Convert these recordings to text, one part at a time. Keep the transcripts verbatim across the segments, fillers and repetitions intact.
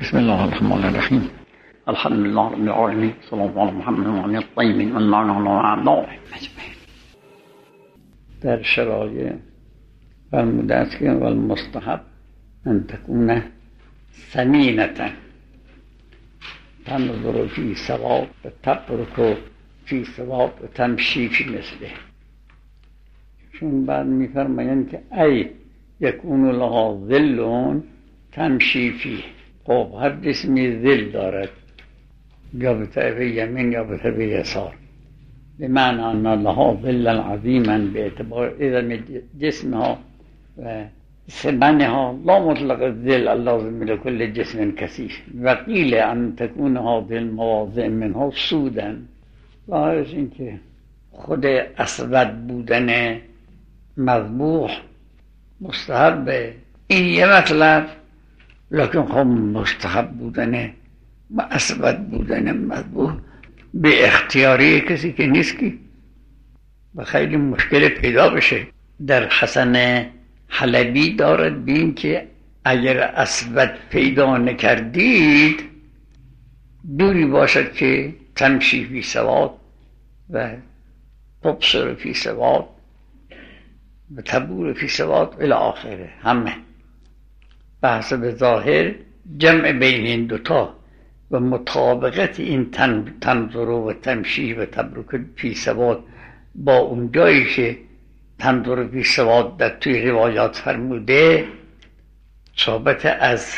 بسم الله الرحمن الرحیم. الحمد لله رب العالمین، صلی الله علی محمد و علی الطیبین واللعنة و اعدائهم اجمعین. در شرایع فرموده است که والمستحب ان تكون ثمینة تنظر فی ثواب و تبرک فی ثواب و تمشی فی مثله. چون بعد میفرمایند که ای یکون لها ظل تمشی فیه. خب هر جسمی ظل دارد، یا به طرف یمین یا به طرف یسار، بمعنی ان لها ظلا عظیما به اعتبار اذن جسمها و سمنها لا مطلق الظل اللازم لكل جسم کثیف. و قیل ان تكون هذه المواضع منها سودا. ظاهرش این که خود اسود بودن مذبوح مستحبه، این یه مطلب، لکن خب مستحب بودن و اسود بودن مذبوح به اختیاری کسی که نیست که و خیلی مشکل پیدا بشه. در حسن حلبی دارد بین که اگر اسود پیدا نکردید دوری باشد که تمشی فی سواد و تبصر فی سواد و تبور فی سواد الی آخره. همه به حسب ظاهر جمع بین این دوتا و مطابقت این تن تنظر و تمشی و تبرک فی سواد با اون جایی که تنظر فی سواد در توی روایات فرموده ثابت از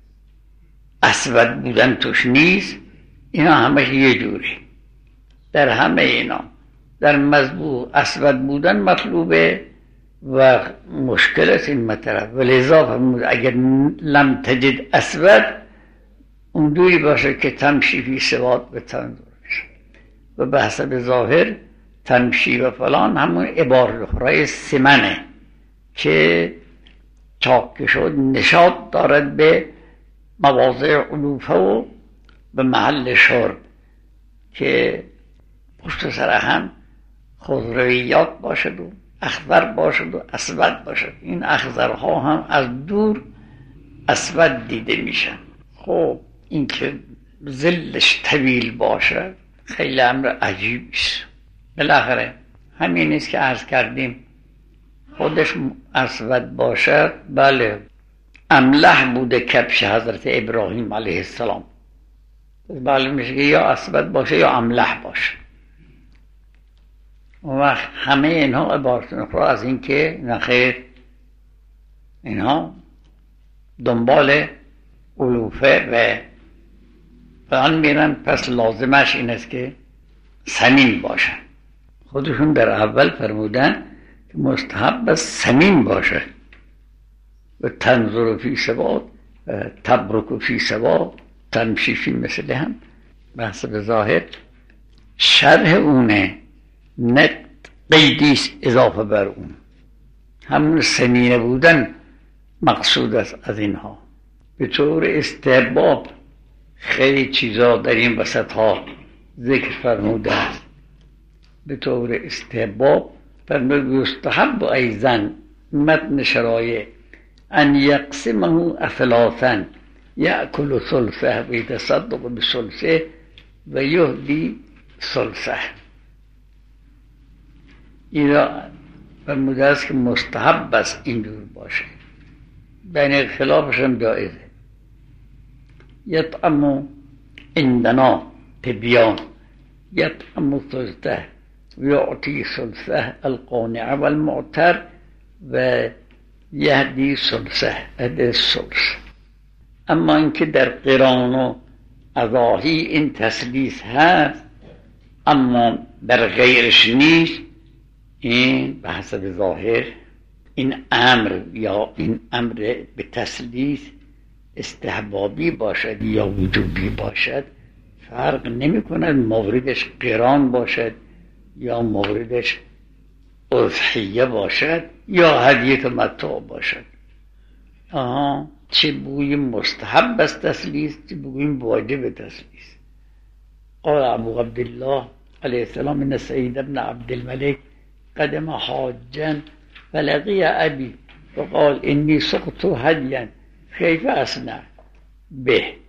اسود بودن توش نیست. اینا همه یه جوری در همه اینا. در مذبوح اسود بودن مطلوبه و مشکل است این مطلب، ولذا فرمود اگر لم تجد اسود اون دوری باشه که تمشی فی سواد به تنظر و به حسب ظاهر تمشی و فلان همون عبارت اخرای سمنه که چاک شد نشاط دارد به مواضع علوفه و به محل شرب که پشت سر هم خضرویات باشد و اخضر باشد و اسود باشد. این اخضرها هم از دور اسود دیده میشن. خب این که ظلش طویل باشد خیلی امر عجیبی است. بالاخره همین است که عرض کردیم خودش اسود باشد. بله املح بوده کبش حضرت ابراهیم علیه السلام. بله میشه که یا اسود باشه یا املح باشه. و همه اینها عبارت نخواه از این که نخیر اینها دنبال علوفه و فلان میرن، پس لازمش این است که سمین باشن. خودشون در اول فرمودن که مستحب سمین باشه و تنظر فی سواد تبرک فی سواد تمشی فی مثل هم بحث به ظاهر شرح اونه، نه قیدیست اضافه بر اون. همون سمینه بودن مقصود است از اینها. به طور استحباب خیلی چیزا در این وسط ها ذکر فرموده است. به طور استحباب فرموده یستحب ایضا متن شرایع ان یقسمه اثلاثا یأکل ثلثه و یتصدق بثلثه و یهدی ثلثه. اینا فرموده است که مستحب است اینجور باشه، بین خلافش هم جایزه. یطعم عندنا تبیان یطعم ثلثه و یعطی ثلثه القانع والمعتر و یهدی ثلثه ادی ثلث. اما اینکه در قران و اضاحی این تثلیث هست اما در غیرش نیست، این به حسب ظاهر این امر یا این امر به تثلیث استحبابی باشد یا وجوبی باشد فرق نمی کند. موردش قران باشد یا موردش اضحیه باشد یا هدیه تمتع باشد. آها چه بوی مستحب است تثلیث، چه بوی واجب تثلیث. قال ابو عبدالله علیه السلام ان سعید بن عبد الملک قدم حاجا فلقی ابی وقال انی سقط هدیا کیف اصنع به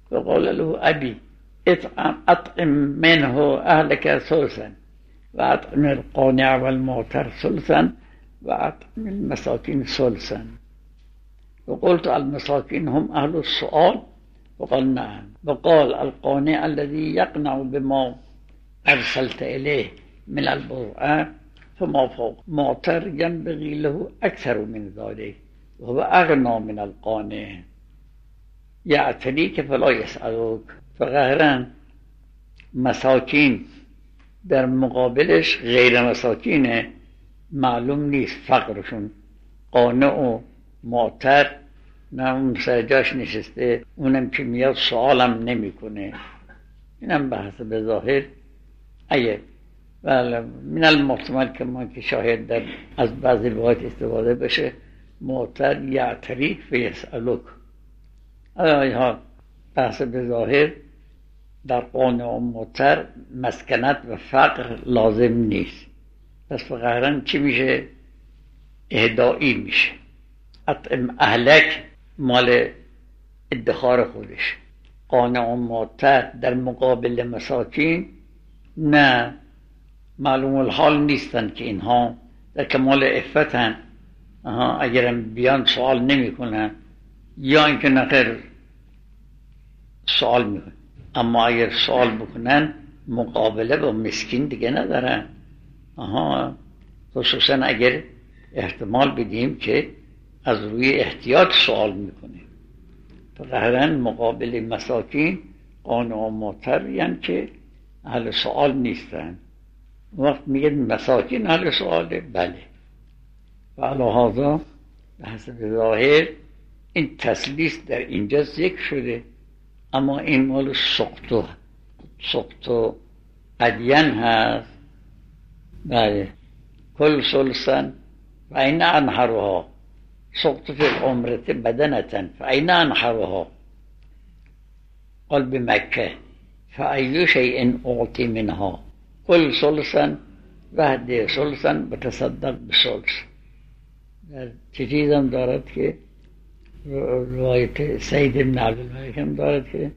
فقال له ابی اطعم اطعم منه اهلك ثلثا و اطعم القانع والمعتر ثلثا و اطعم المساکین ثلثا. وقلت المساکین هم اهل السؤال؟ وقال نعم. وقال القانع الذي يقنع بما ارسلت اليه من البضاعة فما فوق معتر ينبغي له اكثر من ذلك وهو اغنى من القانع یعتریک فلا یسألوک. فقهرا مساکین در مقابلش غیر مساکینه، معلوم نیست فقرشون. قانع و معتر نه اون سرجاش نشسته، اونم که میاد سوالم نمی کنه. اینم بحث به ظاهر اگه بله من المحتمل که ما که شاهد در از بعضی روایت استفاده بشه معتر یعتریک فیسألوک. ها بحث به ظاهر در قانع و معتر مسکنت و فقر لازم نیست. پس فقهرن چی میشه؟ اهدایی میشه. اطعم اهلک مال ادخار خودش. قانع و معتر در مقابل مساکین نه، معلوم الحال نیستن که اینها در کمال عفتن، اگرم بیان سوال نمی کنن یا اینکه نخیر سوال میکنن، اما اگر سوال بکنن مقابله با مسکین دیگه ندارن. آها خصوصا اگر احتمال بدیم که از روی احتیاط سوال میکنه. فقهرن مقابل مساکین قانع و معتر یعنی که اهل سوال نیستن. وقت میگه مساکین اهل سواله، بله. و علی هذا به حسب ظاهر این تسلیس در اینجا ذکر شده، اما این مال سقط و سقط و قدین هست. بله کل سلسن و این انحرها سقط فی العمرت بدنتن فاین انحرها قال بمکه فأی شیء اعطی منها کل سلسن وحده سلسن و تصدق بسلس. در چه چیز هم دارد که روایت سید ابن عبدالملک هم دارد که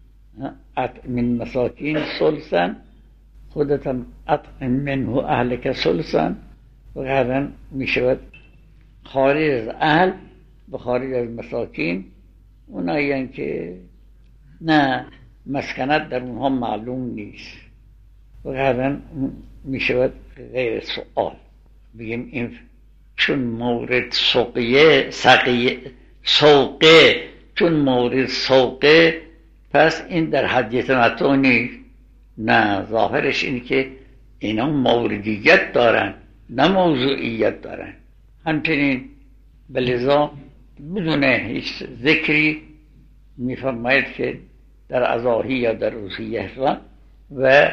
من مساکین سلسن خودتم اطعم منه اهلک سلسن. و غیرن می شود خارج از اهل و خارج از مساکین اونایی که نه مسکنت در اونها معلوم نیست و غیرن می شود غیر سؤال. بگیم این چون مورد سقیه سقیه سوقه چون مورد سوقه پس این در حد تمتع نیست. نه، ظاهرش اینه که اینا موردیت دارن نه موضوعیت دارن. همچنین بلذا بدون هیچ ذکری میفرماید که در اضاحی یا در اضحیه و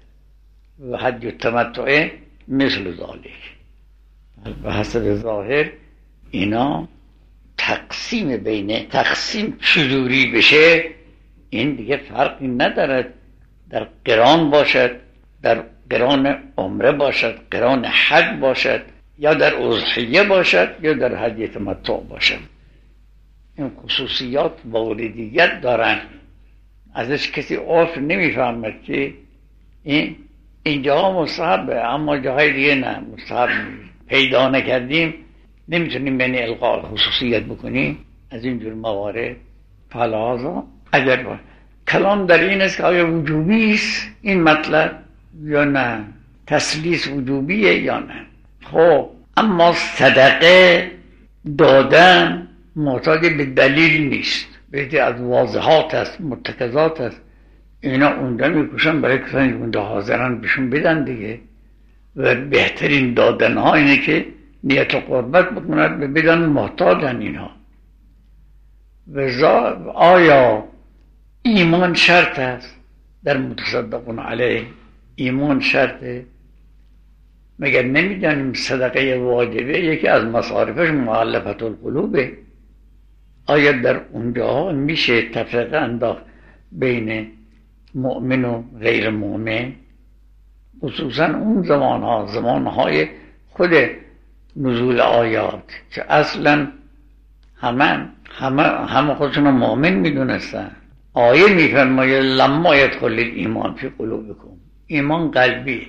و حد تمتع مثل ذالک. به حسب ظاهر اینا تقسیم بینه تقسیم چجوری بشه این دیگه فرقی ندارد، در قران باشد، در قران عمره باشد، قران حج باشد، یا در اضحیه باشد، یا در حج تمتع باشد. این خصوصیات موردیت دارن، ازش کسی عرف نمیفهمد که این اینجا مستحبه اما جاهای دیگه نه مستحب پیدا نکردیم نمیتونیم بین القاء خصوصیت بکنیم. از اینجور موارد فلازا اگر باید کلام در این است که آیا وجوبی است این مطلب یا نه، تسلیس وجوبیه یا نه. خب اما صدقه دادن محتاج به دلیل نیست، بهتی از واضحات است، مرتکزات است. اینا اونجا میکشن برای کسانی که اونجا حاضرن بهشون بدن دیگه. و بهترین دادن ها اینه که نیت و قربت بکنند به بدن محتاجن اینها. و آیا ایمان شرط است در متصدقون علیه؟ ایمان شرطه؟ مگر نمیدانیم صدقه واجبه یکی از مصارفش مؤلفت القلوبه؟ آیا در اونجا میشه تفرقه انداخت بین مؤمن و غیر مؤمن؟ خصوصا اون زمان ها زمان های خود نزول آیات که اصلا همه همه همه خودشون مؤمن میدونستن. آیه میفرماید لما یدخل الایمان فی قلوبکم، ایمان قلبی.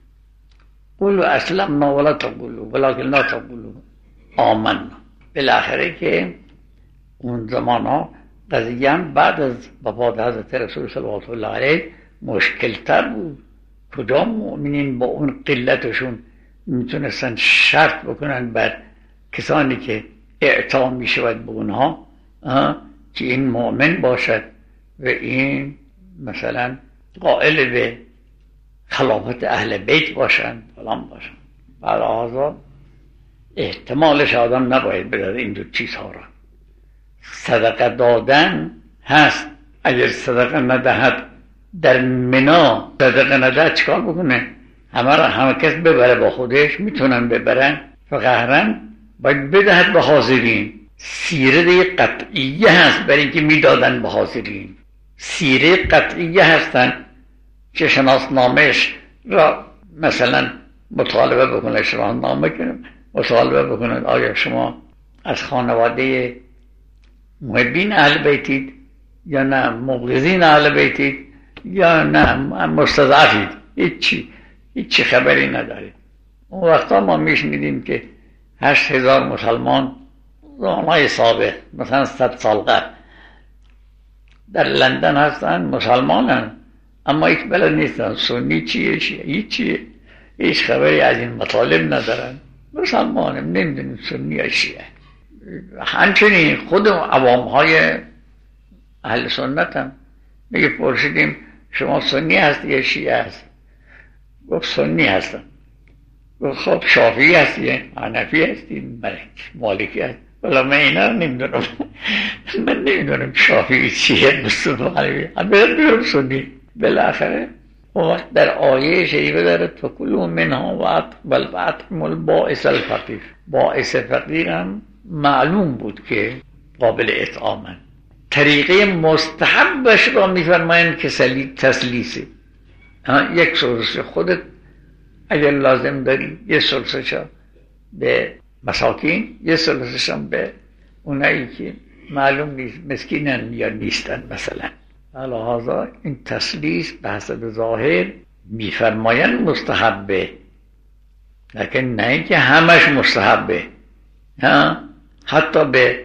قولوا اسلمنا ولا تقولوا ولکن لا تقولوا آمنا. بالاخره که اون زمان ها قضیه هم بعد از وفات حضرت رسول صلی الله علیه مشکل تر بود. کجا مؤمنین با اون قلتشون میتونستن شرط بکنن بر کسانی که اعطا میشود به اونها که این مؤمن باشد و این مثلا قائل به خلافت اهل بیت باشن فلان باشن. برای احتمالش آدم نباید بدهد این دو چیزها را. صدقه دادن هست، اگر صدقه ندهد در منا صدقه ندهد چکار بکنه؟ همه را همه کس ببره با خودش، میتونن ببرن، فقهرن باید بدهد به حاضرین. سیره قطعیه هست برای اینکه میدادن به حاضرین. سیره قطعیه هستن که شناسنامهش را مثلا مطالبه بکنه، شناسنامه کنه مطالبه بکنه آیا شما از خانواده محبین اهل بیتید یا نه مبغضین اهل بیتید یا نه مستضعفید، هیچی هیچی خبری ندارید. اون وقتا ما میشنیدیم که هشت هزار مسلمان زمانهای سابق مثلا صد سال قبل در لندن هستن، مسلمانن اما هیچ بلد نیستن سنی چیه شیعی چیه، هیچ خبری از این مطالب ندارن، مسلمانم نمیدونیم سنی یا شیعه. همچنین خود عوام های اهل سنت هم میگه پرسیدیم شما سنی هستی یا شیعه هست؟ گفت سنی هستم. گفت خب شافعی هستی؟ حنفی هستی؟ مالک مالکی هست؟ ولی من اینا رو نمیدونم. من نمیدونم شافعی چیه مصطفی حنفی هم بیرم سنی. بالاخره وقت در آیه شریفه داره تکلوا منها و اطعموا البائس الفقیر. باعث فقیر هم معلوم بود که قابل اطعامن. طریقه مستحبش را میفرمایند که تسلیسه. یک سلسه خودت اگر لازم داری یه سلسه به مساکین، یه سلسه به اونایی که معلوم نیست مسکینن یا نیستن مثلا. لحاظا این تسلیس به حسب ظاهر میفرمایند مستحبه، لیکن نه اینکه همش مستحبه. ها حتی به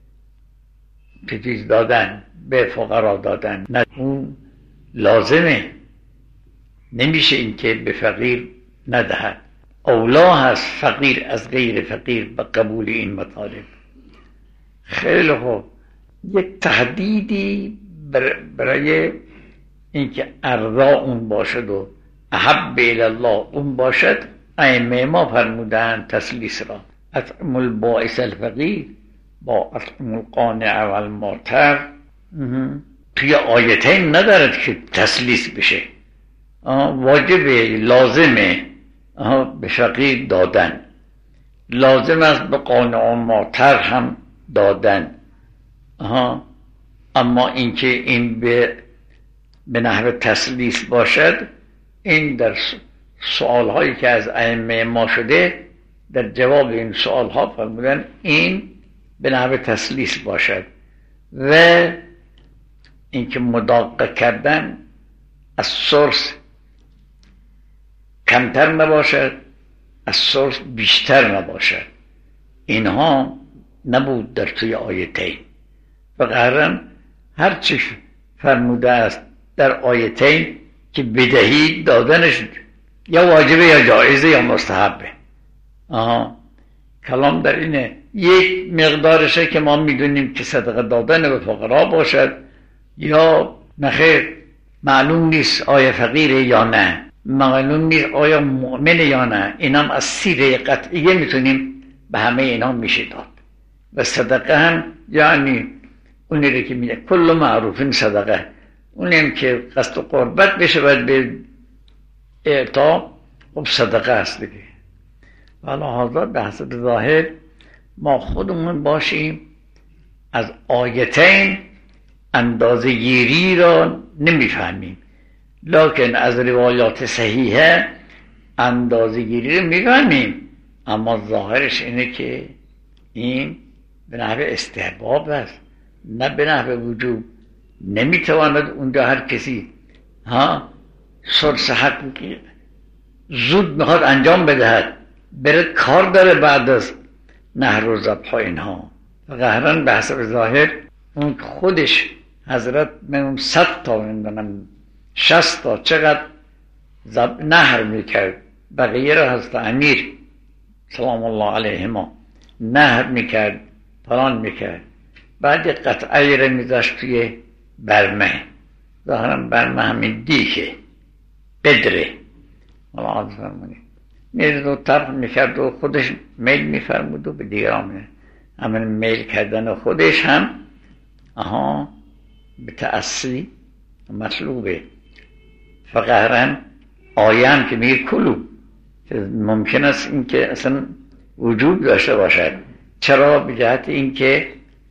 چیز دادن، به فقرا دادن، نه اون لازمه. نمیشه اینکه به فقیر ندهد. اولا هست فقیر از غیر فقیر به قبول این مطالب. خیلی خوب، یک تهدیدی برای اینکه ارضا اون باشد و احب الله اون باشد، ائمه ما فرمودن تسلیس را اطعموا البائس الفقیر با اطعموا القانع والمعتر توی آیتین ندارد که تسلیس بشه. واجبه، لازمه به فقیر دادن، لازم است به قانع و معتر هم دادن. اما اینکه این به به نحو تسلیس باشد، این در سوال هایی که از ائمه ما شده در جواب این سوال ها فرمودن این به نحو تسلیس باشد و اینکه مداقه کردن از سرس کمتر نباشد، از سرس بیشتر نباشد. اینها نبود در توی آیتین. فقهرن هر چی فرموده است در آیتین که بدهی دادنش یا واجبه یا جایزه یا مستحبه. آها کلام در اینه. یک مقدارشه که ما میدونیم که صدقه دادن به فقرا باشد یا نخیر، معلوم نیست آیا فقیره یا نه، معلوم نیست آیا مؤمن یا نه. اینم از سیره قطعیه میتونیم به همه اینا میشه داد. و صدقه هم یعنی اونی رو که میگه کل معروفین صدقه، اونیم که قصد و قربت بشه باید به اعطا، خب صدقه است دیگه. والا حاضر به حسب ظاهر ما خودمون باشیم از آیتین اندازه گیری را نمیفهمیم، لکن از روایات صحیحه اندازه گیری رو میفهمیم. اما ظاهرش اینه که این به نحو استحباب است، نه به نحو وجوب. نمیتواند اونجا هر کسی ها سلس حقیقی زود میخواد انجام بدهد، بره کار داره بعد از نهر و ذبح و اینها. قهرن به حسب ظاهر اون خودش حضرت من صد تا میدونم شست تا چقدر نهر میکرد، بقیه را حضرت امیر سلام الله علیهما نهر میکرد، پلان میکرد. بعد قطعه را میذاشت توی برمه، ظاهرا برمه همین دیکه بدره الله عز فرمانی میرد و طرح میکرد و خودش میل میفرمود و به دیگران همین میل کردن خودش هم آها به تأثی مطلوبه. فقهرن آیه هم که میگه کلو ممکن است این که اصلا وجود داشته باشد. چرا؟ به جهت این که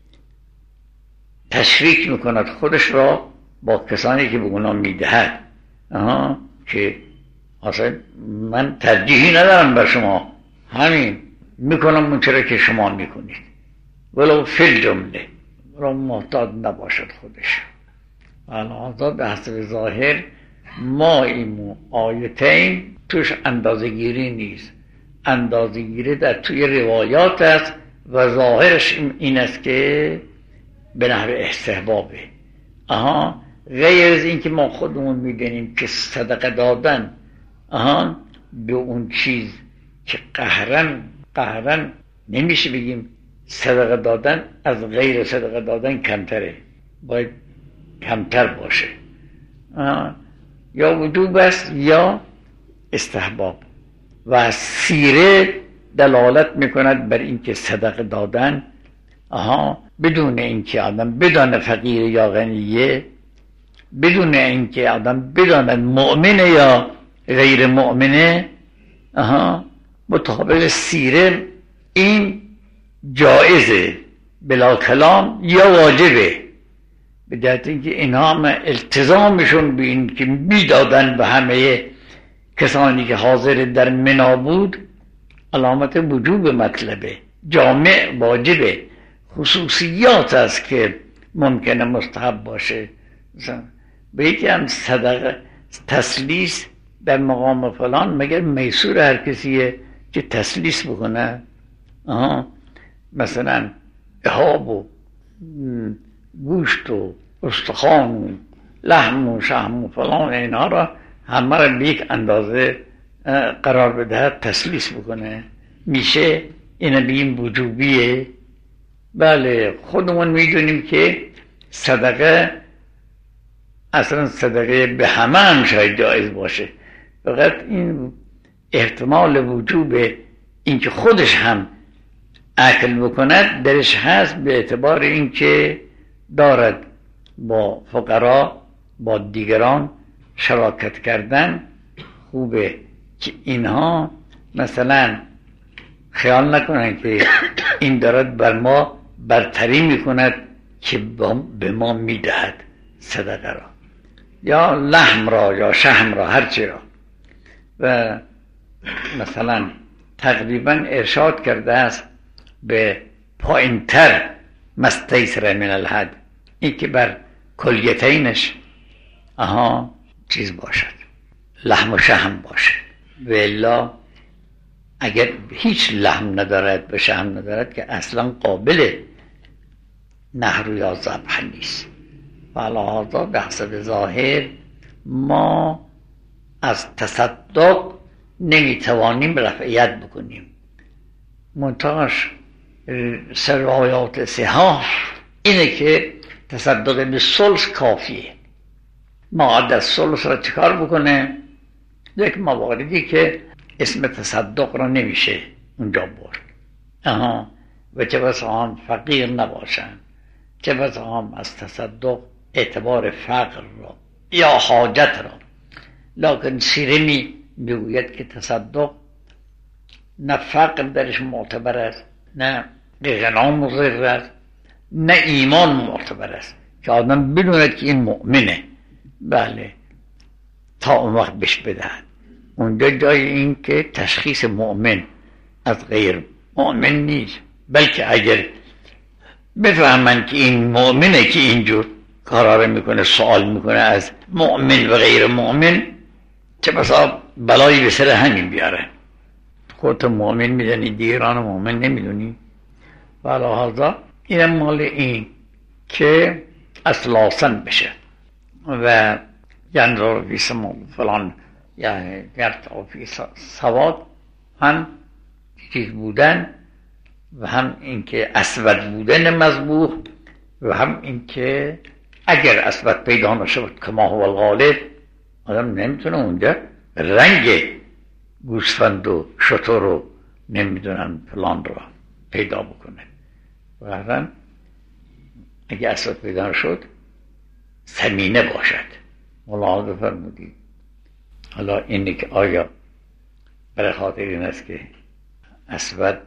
تشریک میکند خودش را با کسانی که به اونا میدهد. آها که اصلا من ترجیحی ندارم بر شما، همین میکنم اون چرا که شما میکنید، ولو فی جمله ولو محتاط نباشد خودش. الان به حسب ظاهر ما این آیتین توش اندازه‌گیری نیست، اندازه‌گیری در توی روایات است و ظاهرش این است که به نحو استحبابه. آها غیر از این که ما خودمون میدونیم که صدقه دادن آها به اون چیز که قهرن قهرن نمیشه بگیم صدقه دادن از غیر صدقه دادن کمتره، باید کمتر باشه. آها. یا وجوب است یا استحباب. و سیره دلالت میکند بر اینکه صدقه دادن آها بدون اینکه آدم بدان فقیر یا غنیه، بدون اینکه آدم بداند مؤمنه یا غیر مؤمنه، آها مطابق سیره این جایزه بلا کلام یا واجبه. به جهت اینکه اینها هم التزامشون به این که میدادن به همه کسانی که حاضر در منا بود علامت وجوب مطلبه، جامع واجبه. خصوصیات است که ممکنه مستحب باشه. مثلا به یکی هم صدقه تسلیس در مقام فلان مگر میسور هر کسیه که تسلیس بکنه. آها مثلا احاب و گوشت و استخوان و لحم و شحم و فلان اینها را همه را به یک اندازه قرار بده تسلیس بکنه، میشه این بیم وجوبیه. بله خودمون میدونیم که صدقه اصلا صدقه به همه هم شاید جایز باشه، فقط این احتمال وجوب این که خودش هم اکل بکند درش هست، به اعتبار این که دارد با فقرا با دیگران شراکت کردن. خوبه که اینها مثلا خیال نکنن که این دارد بر ما برتری میکند که به ما میدهد صدقه را یا لحم را یا شحم را هرچی را. و مثلا تقریبا ارشاد کرده است به پایینتر مستیسر من الحد، این که بر کلیتینش آها چیز باشد، لحم و شحم باشه. و الا اگر هیچ لحم ندارد و شحم ندارد که اصلا قابل نهر یا ذبح نیست. و لحاظا به حسب ظاهر ما از تصدق نمیتوانیم رفعیت بکنیم. منتهاش روایات صحاح اینه که تصدق به ثلث کافیه. ما از ثلث را چکار بکنه؟ یک مواردی که اسم تصدق را نمیشه اونجا برد. آها و چه بسا هم فقیر نباشن، چه بسا هم از تصدق اعتبار فقر را یا حاجت را. لکن سیره می میگوید که تصدق نه فقر درش معتبر است، نه غنا مضر است، نه ایمان معتبر است که آدم بدوند که این مؤمنه. بله تا اون وقت بهش بدهد. اونجا جای این که تشخیص مؤمن از غیر مؤمن نیست، بلکه اگر بفهمن که این مؤمنه که اینجور کارا میکنه، سوال میکنه از مؤمن و غیر مؤمن، چه بسا بلایی به سر همین بیاره. خودت مؤمن میدونی، دیگران مؤمن نمیدونی. ولهذا این مال این که اصلاسن بشه و ینظر فی سمو فلان یا یرتع فی سواد، هم چیز بودن و هم اینکه اسود بودن مذبوح و هم اینکه اگر اسود پیدا نشود که ما هو الغالب، آدم نمیتونه اونجا رنگ گوسفند و شتر رو نمیدونن فلان رو پیدا بکنه. و هم اگه اسود پیدا شد سمینه باشد. ملاحظه فرمودید. حالا اینه که آیا برای خاطر این است که اسود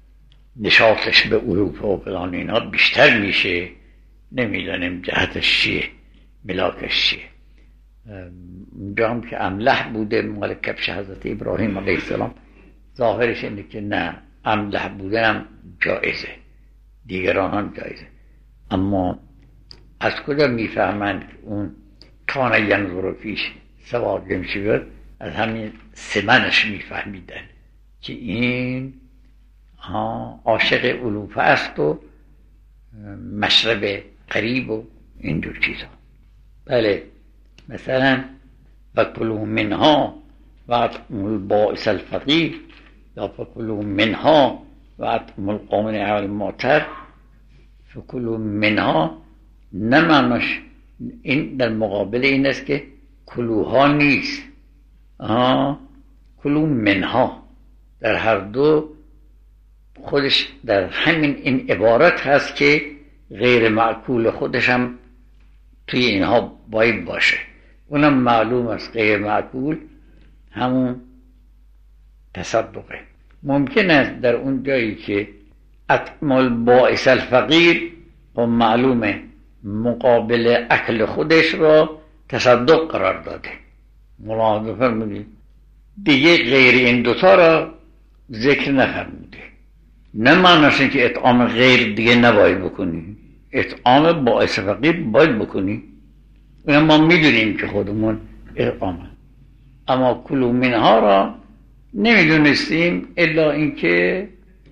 نشاطش به اروپا و فلان اینا بیشتر میشه، نمیدانیم جهتش چیه، ملاکش چیه. اونجا هم که املح بوده مال کفش حضرت ابراهیم علیه السلام، ظاهرش اینه که نه، املح بوده هم جایزه، دیگران هم جایزه. اما از کجا میفهمند که اون کان ینظر فیش سواد جمشی، از همین سمنش میفهمیدن که این عاشق علوفه است و مشرب قریب و اینجور چیزا. بله، مثلا فکلوا منها و اطعموا البائس الفقیر، یا فکلوا منها و اطعموا القانع والمعتر. فکلوا منها نمانش این در مقابل این است که کلوها نیست، آها کلو منها، در هر دو خودش در همین این عبارت هست که غیر معقول خودش هم توی اینها باید باشه. اونم معلوم است غیر معقول همون تصدقه. ممکن است در اون جایی که اطعموا البائس الفقیر و معلومه مقابل اکل خودش را تصدق قرار داده. ملاحظه فرمودید. دیگه غیر این دوتا را ذکر نفرموده. نه معناش این که اطعام غیر دیگه نباید بکنی، اطعام باعث فقیر باید بکنی. اون ما میدونیم که خودمون اطعامه، اما کلوا منها را نمیدونستیم الا اینکه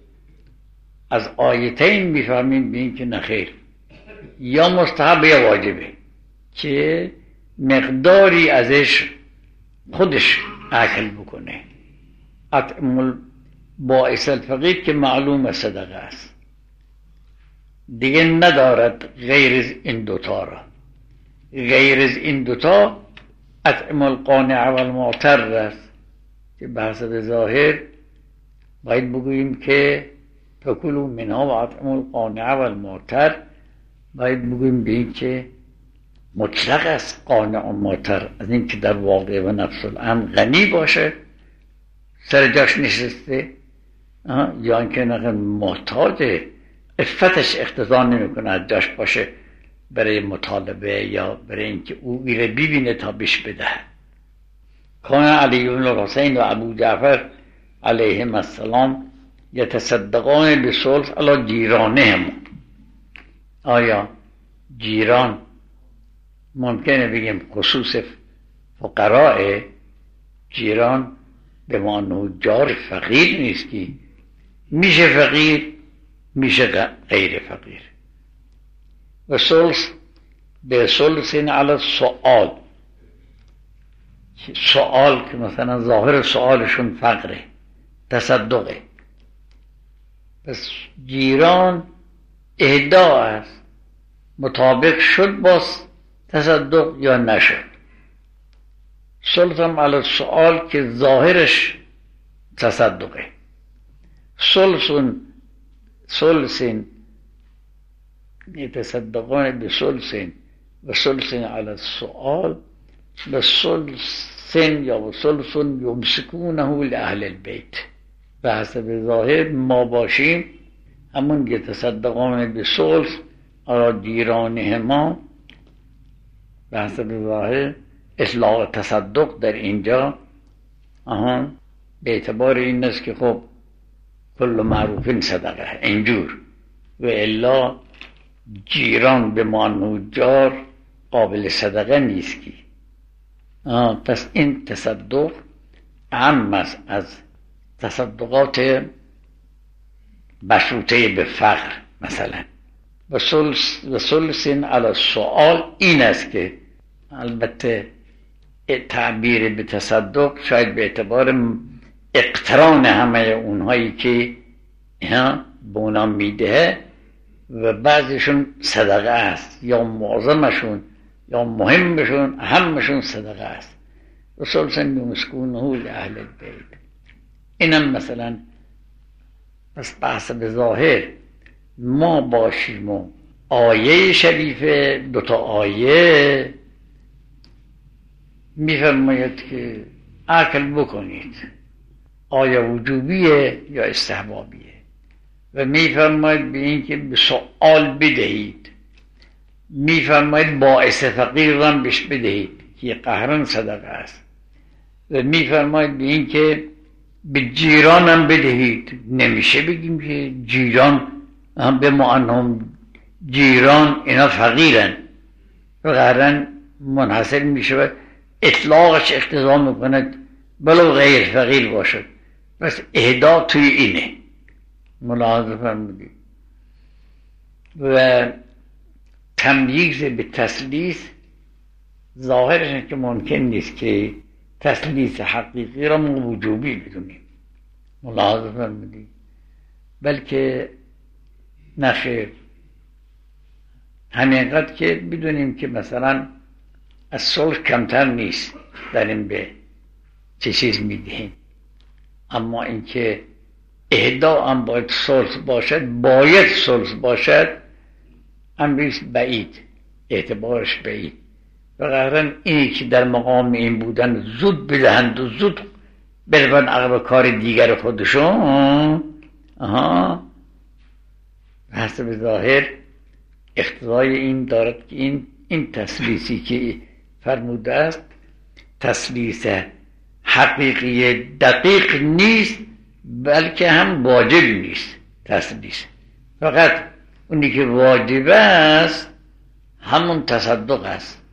از آیتین میفهمیم به این که نخیر، یا مستحب یا واجبه که مقداری ازش خودش اکل بکنه. اطعموا باعث الفقیر که معلوم صدقه است، دیگه ندارد غیر از این دوتا را. غیر از این دوتا اطعموا القانع والمعتر است که به حسب ظاهر باید بگوییم که فکلوا منها و اطعموا القانع والمعتر، باید بگوییم به این که مطلق است قانع و معتر، از این که در واقع و نفس الامر غنی باشه سر جاش نشسته، یا اینکه نقل محتاجه، عفتش اقتضا نمیکنه از جاش باشه برای مطالبه یا برای اینکه او ایره ببینه تا بیش بده. کان علی بن الحسین و ابو جعفر علیهم السلام یتصدقان بثلث علی جیرانهم. آیا جیران ممکنه بگیم خصوص فقراء؟ جیران به معنی جار فقیر نیست، که میشه فقیر میشه غیر فقیر. و ثلث به ثلث علی سؤال، سؤال که مثلا ظاهر سؤالشون فقره، تصدقه. پس جیران اهدا است، مطابق شد باز تصدق یا نشد. ثلث هم علی سؤال که ظاهرش تصدقه. ثلث ثلث يتصدقون بثلث و ثلث علی السؤال و ثلث یا ثلث یمسکونه لأهل البیت. به حسب ظاهر ما باشیم همون یتصدقون بثلث علی جیرانهما. به حسب ظاهر اطلاق تصدق در اینجا آهان به اعتبار این است که خب کل معروف صدقه اینجور، و الا جیران به معنی جار قابل صدقه نیست کی. پس این تصدق اهم است از تصدقات مشروطه به فقر مثلا. و سلسین علی سوال این است که البته تعبیر به تصدق شاید به اعتبار اقتران همه اونهایی که به اونا میده و بعضیشون صدقه است یا معظمشون یا مهمشون اهمشون صدقه است. و سلسین بمسکونه لأهل البیت. اینم مثلا پس بحث به ظاهر ما باشیم و آیه شریفه دوتا آیه میفرماید که عقل بکنید، آیا وجوبیه یا استحبابیه، و میفرماید به این که به سؤال بدهید، میفرماید باعث فقیر را بهش بدهید که قهرن صدقه است، و میفرماید به این که به جیرانم بدهید. نمیشه بگیم که جیران هم به معنام جیران اینا فقیرن و قهرن منحصر میشه، اطلاقش اقتضا میکند بلو غیر فقیر باشد. بس اهدا توی اینه ملاحظه فرمودید. و تمییز به تسلیث ظاهرش که ممکن نیست که تسلیث حقیقی را ما وجوبی بدونیم، ملاحظه فرمودید، بلکه نخیر، همینقدر که بدونیم که مثلا از صلح کمتر نیست در این به چه چیز میدهیم، اما اینکه اهدا هم باید صلح باشد، باید صلح باشد، امریست بعید، اعتبارش بعید. و قهرن اینی که در مقام این بودن زود بدهند و زود برون عقب کار دیگر خودشون، آها حسب ظاهر اقتضای این دارد که این این تسلیثی که فرموده است تسلیث حقیقی دقیق نیست، بلکه هم واجب نیست تسلیث. فقط اونی که واجب است همون تصدق است،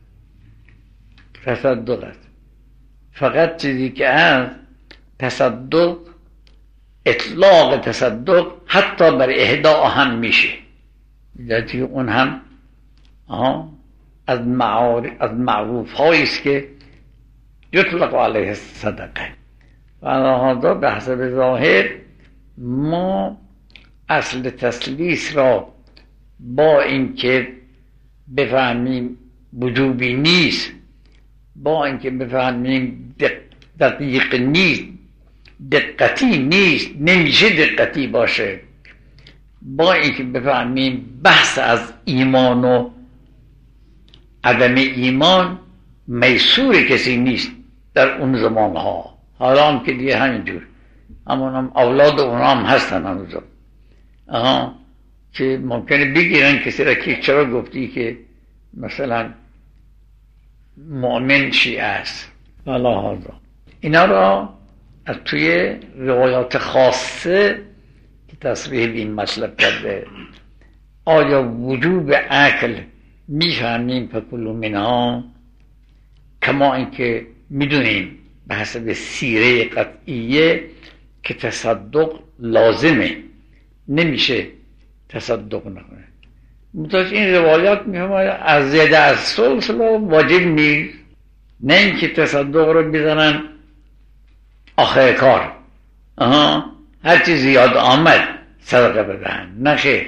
تصدق است. فقط چیزی که هست تصدق، اطلاق تصدق حتی بر اهدا هم میشه، یعنی اون هم آه از معارف از معروف هایی است که یطلق علیه صدقه. و هذا به حسب ظاهر ما اصل تسلیث را با اینکه بفهمیم وجوبی نیست، با اینکه بفهمیم دقیق نیست، دقتی نیست، نمیشه دقتی باشه، با اینکه بفهمیم بحث از ایمان و عدم ایمان میسور کسی نیست در اون زمان ها، حالا هم که دیگه همینجور، اما هم اولاد اونا هم هستن هنوزم، آها که ممکنه بگیرن کسی را که چرا گفتی که مثلا مؤمن شیعه است. والا هذا اینا را از توی روایات خاصه که تصریح به این مطلب کرده، آیا وجوب عقل میفهمیم فکلوا منها، کما اینکه میدونیم به حسب سیره قطعیه که تصدق لازمه، نمیشه تصدق نکنه. متوجه این روایات میفهمه از زیاده از سلسله واجب نیست، نه اینکه تصدق رو بزنن آخر کار، آها هر چی زیاد آمد صدقه بدهن، نه خیر،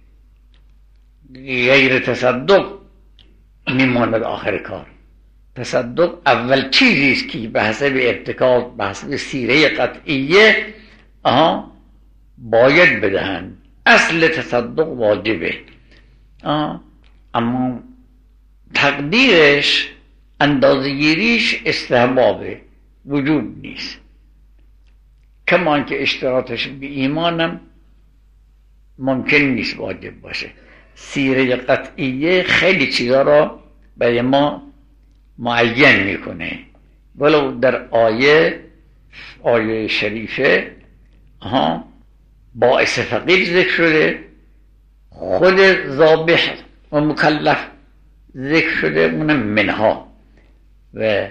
غیر تصدق میماند آخر کار. تصدق اول چیزی است که به حسب ابتکار، به حسب سیره قطعیه آها باید بدهن، اصل تصدق واجبه، آه. اما تقدیرش، اندازه‌گیریش استحبابه، وجوب نیست. کما اینکه اشتراطش به ایمانم ممکن نیست واجب باشه. سیره قطعیه خیلی چیزا را برای ما معین میکنه، ولو در آیه آیه شریفه ها باعث فقیر ذکر شده، خود ذابح و مکلف ذکر شده، اونم منها. و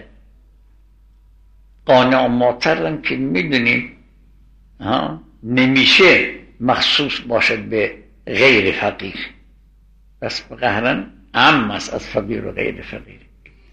قانع ماترم که میدونیم نمیشه مخصوص باشد به غیر فقیر، بس قهرن عام است از فقیر و غیر فقیر.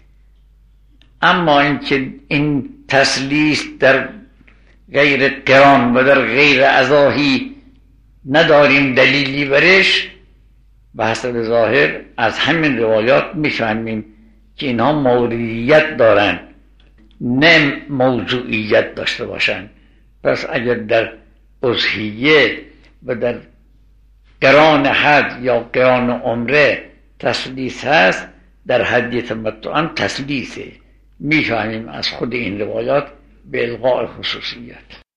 اما اینکه این تسلیس در غیر قران و در غیر ازاهی نداریم دلیلی برش، به حسب ظاهر از همین روایات میفهمیم که اینها موردیت دارن نه موضوعیت داشته باشن. پس اگر در اضحیه و در قران حج یا قران عمره تسلیس هست، در هدیه تمتع هم تسلیسه. میفهمیم از خود این روایات به الغاء خصوصیت.